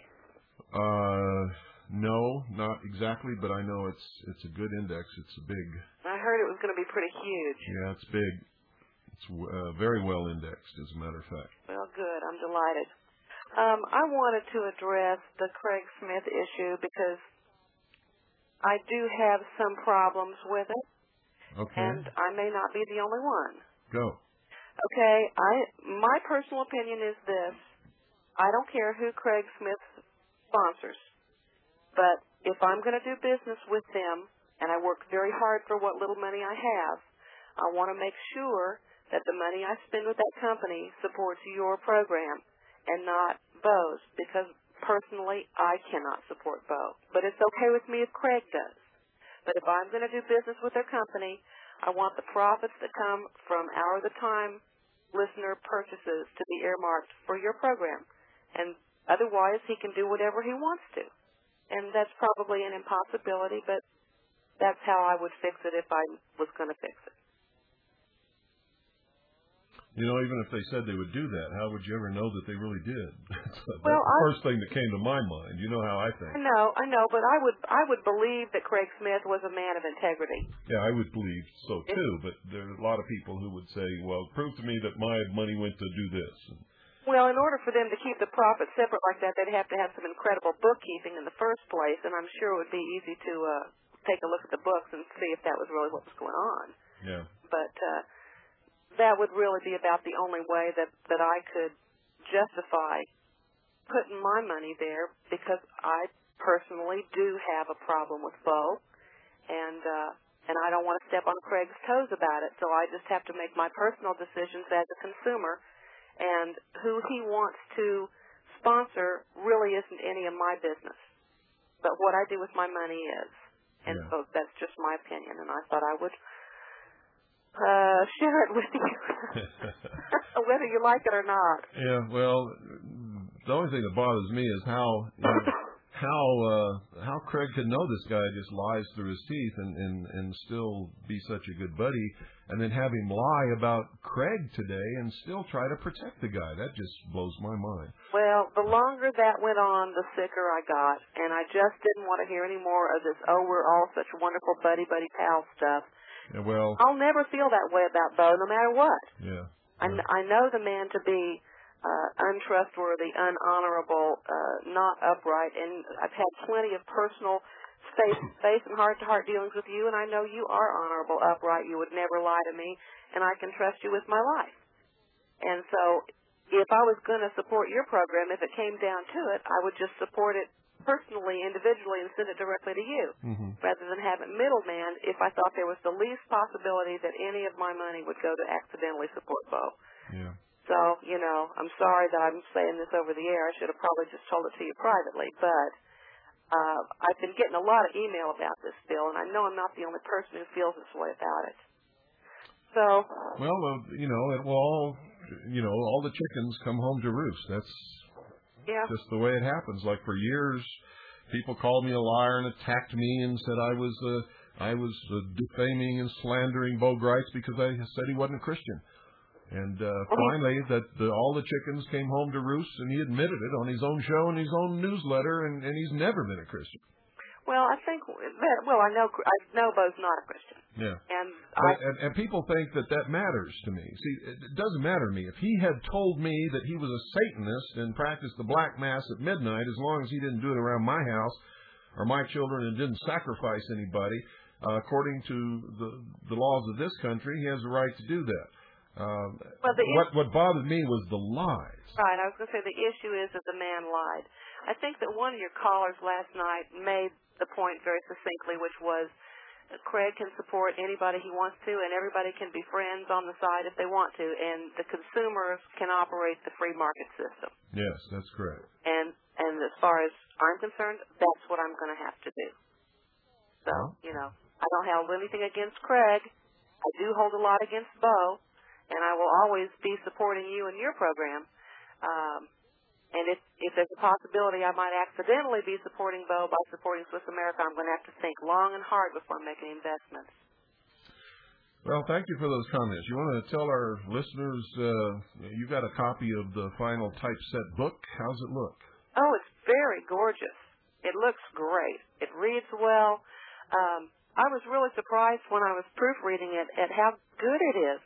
No, not exactly, but I know it's a good index. It's a big. I heard it was going to be pretty huge. Yeah, it's big. It's very well indexed, as a matter of fact. Well, good. I'm delighted. I wanted to address the Craig Smith issue because I do have some problems with it. Okay. And I may not be the only one. Go. Okay, my personal opinion is this. I don't care who Craig Smith sponsors, but if I'm going to do business with them, and I work very hard for what little money I have, I want to make sure that the money I spend with that company supports your program and not Bo's, because personally I cannot support Bo. But it's okay with me if Craig does. But if I'm going to do business with their company, I want the profits that come from Hour of the Time listener purchases to be earmarked for your program. And otherwise, he can do whatever he wants to. And that's probably an impossibility, but that's how I would fix it if I was going to fix it. You know, even if they said they would do that, how would you ever know that they really did? That's the first thing that came to my mind. You know how I think. I know, but I would believe that Craig Smith was a man of integrity. Yeah, I would believe so too. But there are a lot of people who would say, "Well, prove to me that my money went to do this." Well, in order for them to keep the profit separate like that, they'd have to have some incredible bookkeeping in the first place, and I'm sure it would be easy to take a look at the books and see if that was really what was going on. Yeah. But that would really be about the only way that I could justify putting my money there, because I personally do have a problem with Bo, and I don't want to step on Craig's toes about it, so I just have to make my personal decisions as a consumer, and who he wants to sponsor really isn't any of my business. But what I do with my money is. And so that's just my opinion, and I thought I would share it with you, whether you like it or not. Yeah, well, the only thing that bothers me is how Craig can know this guy just lies through his teeth and still be such a good buddy, and then have him lie about Craig today and still try to protect the guy. That just blows my mind. Well, the longer that went on, the sicker I got, and I just didn't want to hear any more of this, we're all such wonderful buddy pal stuff. Yeah, well, I'll never feel that way about Bo, no matter what. Yeah. I know the man to be untrustworthy, unhonorable, not upright, and I've had plenty of personal face and heart-to-heart dealings with you, and I know you are honorable, upright. You would never lie to me, and I can trust you with my life. And so if I was going to support your program, if it came down to it, I would just support it personally, individually, and send it directly to you, rather than have it middleman if I thought there was the least possibility that any of my money would go to accidentally support Bo. Yeah. So, I'm sorry that I'm saying this over the air. I should have probably just told it to you privately, but I've been getting a lot of email about this, Bill, and I know I'm not the only person who feels this way about it. So. Well, it will all, all the chickens come home to roost. That's just the way it happens. Like for years, people called me a liar and attacked me and said I was defaming and slandering Bo Greitz because I said he wasn't a Christian. And finally, all the chickens came home to roost, and he admitted it on his own show and his own newsletter, and he's never been a Christian. Well, I think I know Bo's not a Christian. Yeah. And people think that matters to me. See, it doesn't matter to me. If he had told me that he was a Satanist and practiced the black mass at midnight, as long as he didn't do it around my house or my children and didn't sacrifice anybody, according to the laws of this country, he has the right to do that. What bothered me was the lies. Right. I was going to say the issue is that the man lied. I think that one of your callers last night made the point very succinctly, which was Craig can support anybody he wants to, and everybody can be friends on the side if they want to, and the consumers can operate the free market system. Yes, that's correct. And as far as I'm concerned, that's what I'm going to have to do. So, I don't hold anything against Craig. I do hold a lot against Bo, and I will always be supporting you and your program. And if there's a possibility I might accidentally be supporting Bo by supporting Swiss America, I'm going to have to think long and hard before making investments. Well, thank you for those comments. You want to tell our listeners you got a copy of the final typeset book. How's it look? Oh, it's very gorgeous. It looks great. It reads well. I was really surprised when I was proofreading it at how good it is.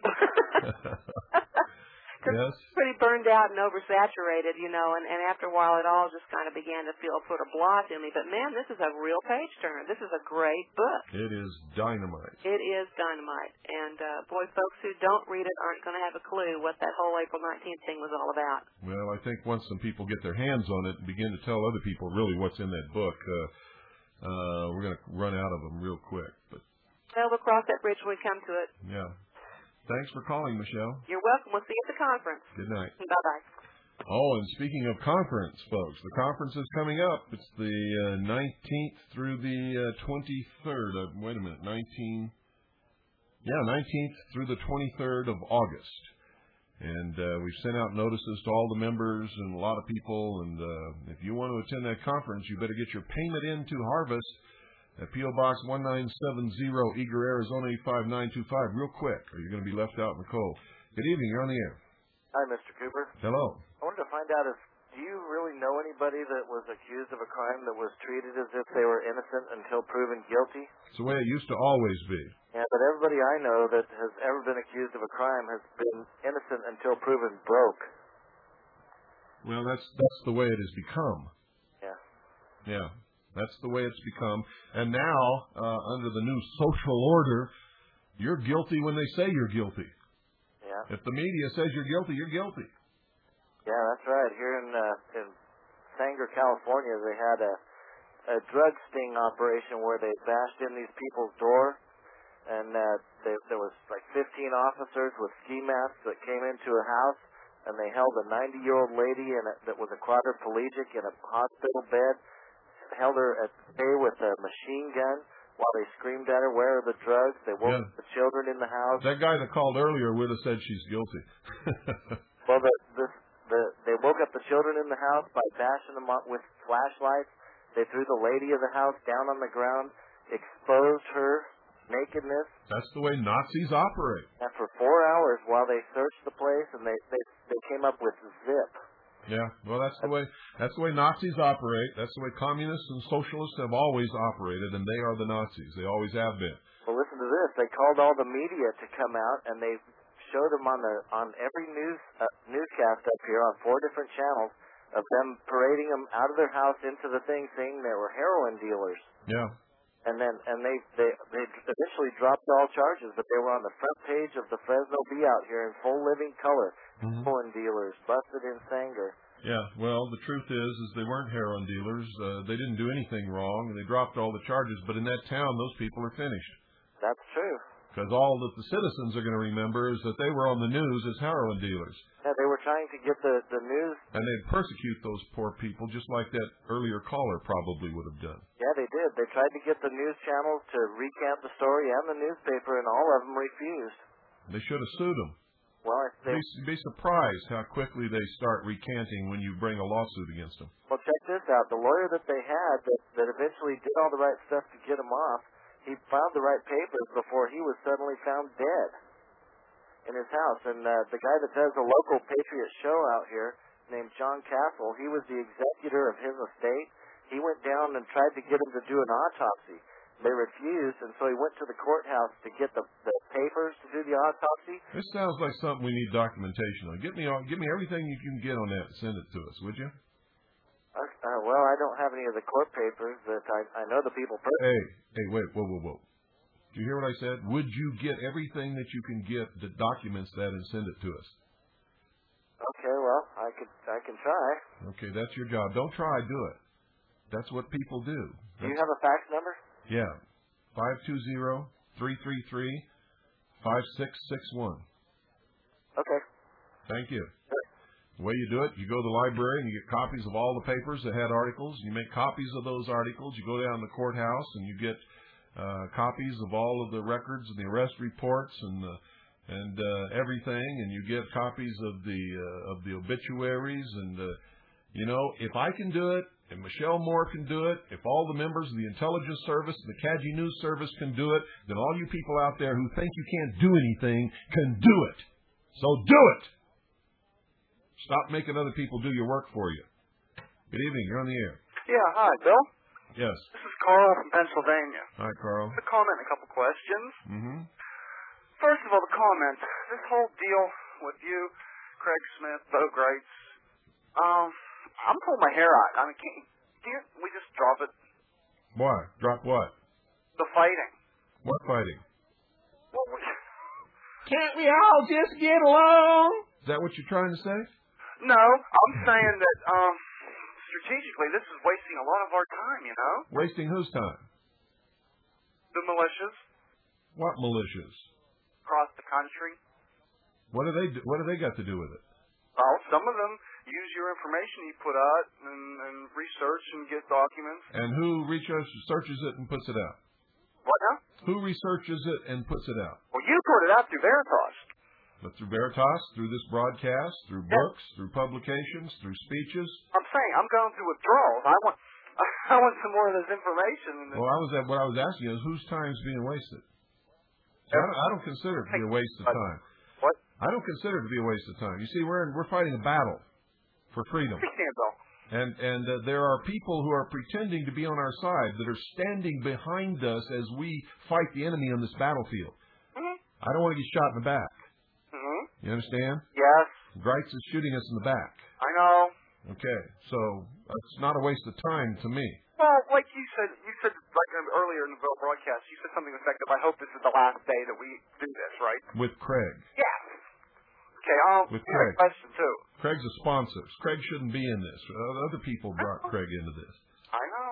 Yes. It's pretty burned out and oversaturated, you know, and after a while it all just kind of began to feel sort of blah to me. But, man, this is a real page-turner. This is a great book. It is dynamite. It is dynamite. And, boy, folks who don't read it aren't going to have a clue what that whole April 19th thing was all about. Well, I think once some people get their hands on it and begin to tell other people really what's in that book, we're going to run out of them real quick. But well, we'll cross that bridge when we come to it. Yeah. Thanks for calling, Michelle. You're welcome. We'll see you at the conference. Good night. Bye-bye. Oh, and speaking of conference, folks, the conference is coming up. It's the 19th through the 23rd. Wait a minute, 19th through the 23rd of August. And we've sent out notices to all the members and a lot of people. And if you want to attend that conference, you better get your payment into Harvest at P.O. Box 1970, Eager, Arizona 85925, real quick, or you're going to be left out in the cold. Good evening. You're on the air. Hi, Mr. Cooper. Hello. I wanted to find out do you really know anybody that was accused of a crime that was treated as if they were innocent until proven guilty? It's the way it used to always be. Yeah, but everybody I know that has ever been accused of a crime has been innocent until proven broke. Well, that's the way it has become. Yeah. Yeah. That's the way it's become. And now, under the new social order, you're guilty when they say you're guilty. Yeah. If the media says you're guilty, you're guilty. Yeah, that's right. Here in Sanger, California, they had a drug sting operation where they bashed in these people's door, and there was like 15 officers with ski masks that came into a house, and they held a 90-year-old lady that was a quadriplegic in a hospital bed, held her at bay with a machine gun while they screamed at her, "Where are the drugs?" They woke the children in the house. That guy that called earlier would have said she's guilty. Well, they woke up the children in the house by bashing them up with flashlights. They threw the lady of the house down on the ground, exposed her nakedness. That's the way Nazis operate. And for 4 hours while they searched the place, and they came up with zip. Yeah, well, that's the way Nazis operate. That's the way communists and socialists have always operated, and they are the Nazis. They always have been. Well, listen to this. They called all the media to come out, and they showed them on every newscast up here on 4 different channels of them parading them out of their house into the thing, saying they were heroin dealers. Yeah. And they eventually dropped all charges, but they were on the front page of the Fresno Bee out here in full living color. Heroin dealers busted in Sanger. Yeah, well, the truth is they weren't heroin dealers. They didn't do anything wrong, and they dropped all the charges. But in that town, those people are finished. That's true. Because all that the citizens are going to remember is that they were on the news as heroin dealers. Yeah, they were trying to get the news. And they'd persecute those poor people just like that earlier caller probably would have done. Yeah, they did. They tried to get the news channels to recant the story and the newspaper, and all of them refused. They should have sued them. Well, be surprised how quickly they start recanting when you bring a lawsuit against them. Well, check this out. The lawyer that they had that eventually did all the right stuff to get him off, he filed the right papers before he was suddenly found dead in his house. And the guy that does the local Patriot show out here, named John Castle, he was the executor of his estate. He went down and tried to get him to do an autopsy. They refused, and so he went to the courthouse to get the papers to do the autopsy. This sounds like something we need documentation on. Give me everything you can get on that and send it to us, would you? Well, I don't have any of the court papers, but I know the people personally. Hey, wait, whoa. Do you hear what I said? Would you get everything that you can get that documents that and send it to us? Okay, well, I can try. Okay, that's your job. Don't try, do it. That's what people do. Do you have a fax number? Yeah, 520-333-5661. Okay. Thank you. The way you do it, you go to the library and you get copies of all the papers that had articles. You make copies of those articles. You go down to the courthouse and you get copies of all of the records and the arrest reports and everything. And you get copies of the obituaries and You know, if I can do it, and Michelle Moore can do it, if all the members of the Intelligence Service and the Kaji News Service can do it, then all you people out there who think you can't do anything can do it. So do it! Stop making other people do your work for you. Good evening. You're on the air. Yeah, hi, Bill. Yes. This is Carl from Pennsylvania. Hi, Carl. A comment and a couple questions. Mm-hmm. First of all, the comment. This whole deal with you, Craig Smith, Bo Greitz, I'm pulling my hair out. I mean, can't we just drop it? Why? Drop what? The fighting. What fighting? Well, can't we all just get along? Is that what you're trying to say? No, I'm saying that strategically this is wasting a lot of our time, you know? Wasting whose time? The militias. What militias? Across the country. What do they got to do with it? Well, some of them use your information you put out and research and get documents. And who researches it and puts it out? What now? Who researches it and puts it out? Well, you put it out through Veritas. But through Veritas, through this broadcast, through books, through publications, through speeches. I'm saying I'm going through withdrawals. I want some more of this information. Well, what I was asking is whose time is being wasted. So I don't consider it to be a waste of time. What? I don't consider it to be a waste of time. You see, we're fighting a battle for freedom. And there are people who are pretending to be on our side that are standing behind us as we fight the enemy on this battlefield. Mm-hmm. I don't want to get shot in the back. Mm-hmm. You understand? Yes. Greitz is shooting us in the back. I know. Okay, so it's not a waste of time to me. Well, like you said like earlier in the broadcast, you said something effective. I hope this is the last day that we do this, right? With Craig. Yes. Okay, with Craig. Question too. Craig's a sponsor. Craig shouldn't be in this. Other people brought Craig into this. I know.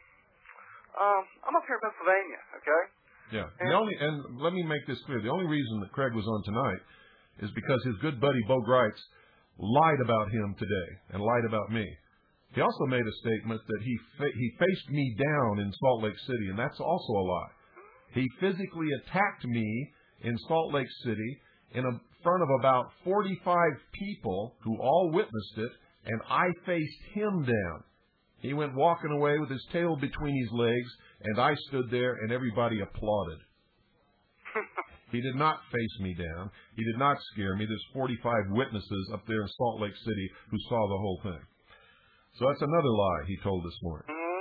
I'm up here in Pennsylvania, okay? Yeah. And let me make this clear. The only reason that Craig was on tonight is because his good buddy Bo Greitz lied about him today and lied about me. He also made a statement that he faced me down in Salt Lake City, and that's also a lie. He physically attacked me in Salt Lake City in front of about 45 people who all witnessed it, and I faced him down. He went walking away with his tail between his legs, and I stood there, and everybody applauded. He did not face me down. He did not scare me. There's 45 witnesses up there in Salt Lake City who saw the whole thing. So that's another lie he told this morning. Mm-hmm.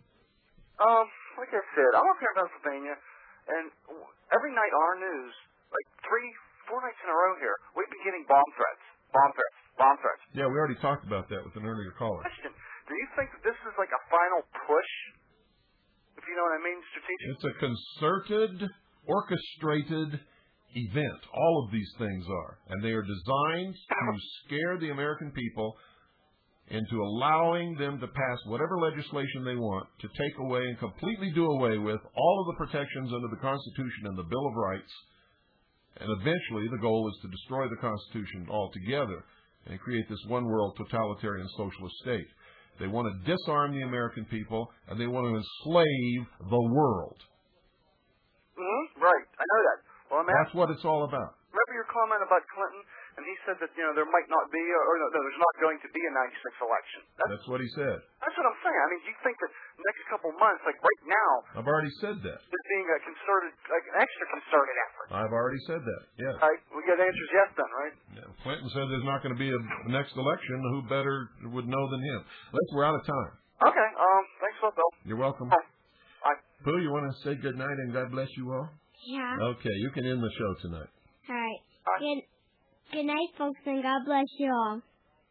Like I said, I'm up here in Pennsylvania, and every night on our news, like 3-4 nights in a row here, we've been getting bomb threats. Yeah, we already talked about that with an earlier caller. Question: do you think that this is like a final push? If you know what I mean, strategic. It's a concerted, orchestrated event. All of these things are, and they are designed to scare the American people into allowing them to pass whatever legislation they want to take away and completely do away with all of the protections under the Constitution and the Bill of Rights. And eventually the goal is to destroy the Constitution altogether and create this one-world totalitarian socialist state. They want to disarm the American people, and they want to enslave the world. Mm-hmm. Right. I know that. Well, that's what it's all about. Remember your comment about Clinton? And he said that, there might not be, there's not going to be a 96 election. That's what he said. That's what I'm saying. I mean, do you think that the next couple months, like right now... I've already said that. ...is being a concerted, like an extra concerted effort? I've already said that, yes. Right. We got answers yes then, right? Yeah. Clinton said there's not going to be a next election. Who better would know than him? We're out of time. Okay. Thanks a lot, Bill. You're welcome. Bye. Pooh, you want to say good night and God bless you all? Yeah. Okay, you can end the show tonight. All right. Good night, folks, and God bless you all.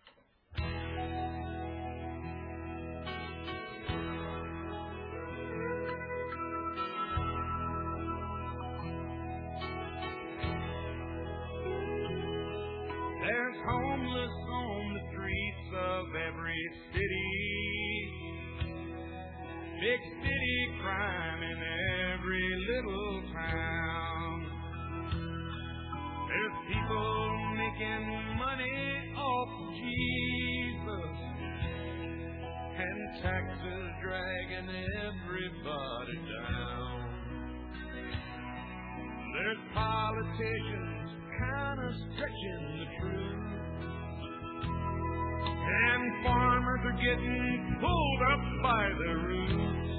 There's homeless on the streets of every city, big city crime in every little town. There's people making money off Jesus, and taxes dragging everybody down. There's politicians kind of stretching the truth, and farmers farmers are getting pulled up by the roots.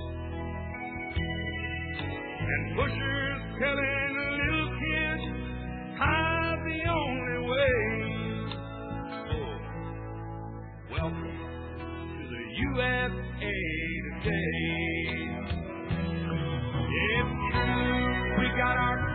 And pushers telling little kids high's the only way. Oh, welcome to the USA today. It's true, we got our